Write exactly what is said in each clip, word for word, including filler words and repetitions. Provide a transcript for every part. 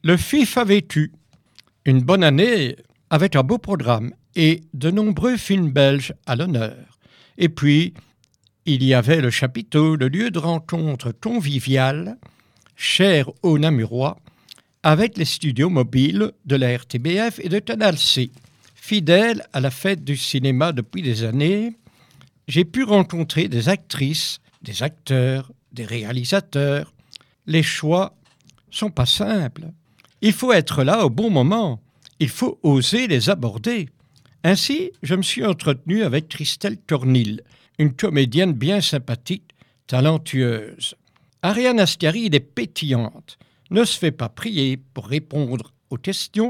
Le F I F avait eu une bonne année avec un beau programme et de nombreux films belges à l'honneur. Et puis, il y avait le chapiteau, le lieu de rencontre convivial, cher aux Namurois, avec les studios mobiles de la R T B F et de Canal C. Fidèle à la fête du cinéma depuis des années, j'ai pu rencontrer des actrices, des acteurs, des réalisateurs. Les choix sont pas simples. Il faut être là au bon moment. Il faut oser les aborder. Ainsi, je me suis entretenu avec Christelle Cornil, une comédienne bien sympathique, talentueuse. Ariane Ascaride est pétillante, ne se fait pas prier pour répondre aux questions,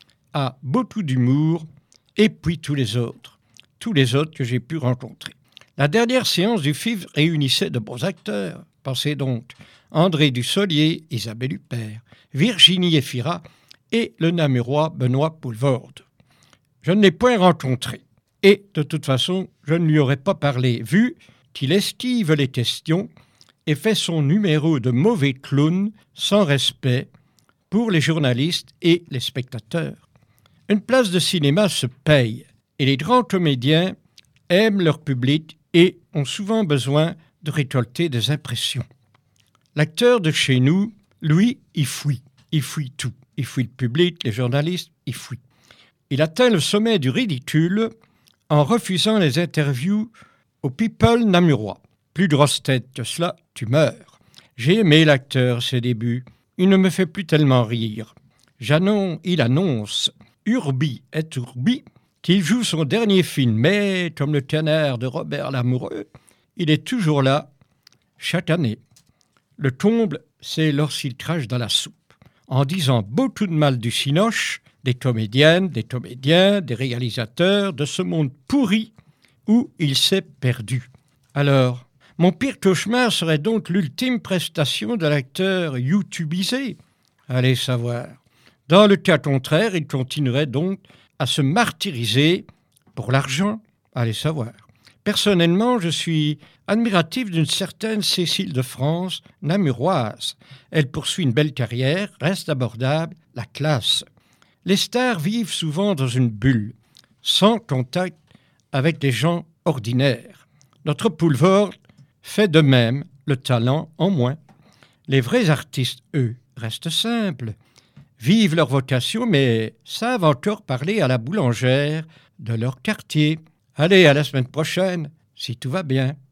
a beaucoup d'humour, et puis tous les autres, tous les autres que j'ai pu rencontrer. La dernière séance du F I V réunissait de bons acteurs. Pensez donc André Dussolier, Isabelle Huppert, Virginie Efira et le Namurois Benoît Poulvorde. Je ne l'ai point rencontré. Et, de toute façon, je ne lui aurais pas parlé, vu qu'il esquive les questions et fait son numéro de mauvais clown sans respect pour les journalistes et les spectateurs. Une place de cinéma se paye et les grands comédiens aiment leur public et ont souvent besoin de récolter des impressions. L'acteur de chez nous, lui, il fouille. Il fouille tout. Il fouille le public, les journalistes, il fouille. Il atteint le sommet du ridicule en refusant les interviews aux people namurois. Plus grosse tête que cela, tu meurs. J'ai aimé l'acteur, ses débuts. Il ne me fait plus tellement rire. J'annonce, il annonce, Urbi et Urbi, qu'il joue son dernier film, mais comme le canard de Robert Lamoureux, il est toujours là, chaque année. Le comble, c'est lorsqu'il crache dans la soupe, en disant beaucoup de mal du cinoche, des comédiennes, des comédiens, des réalisateurs, de ce monde pourri où il s'est perdu. Alors, mon pire cauchemar serait donc l'ultime prestation de l'acteur youtubisé. Allez savoir. Dans le cas contraire, il continuerait donc à se martyriser pour l'argent. Allez savoir. Personnellement, je suis admiratif d'une certaine Cécile de France, namuroise. Elle poursuit une belle carrière, reste abordable, la classe. Les stars vivent souvent dans une bulle, sans contact avec des gens ordinaires. Notre Poulvorde fait de même, le talent en moins. Les vrais artistes, eux, restent simples, vivent leur vocation, mais savent encore parler à la boulangère de leur quartier. Allez, à la semaine prochaine, si tout va bien.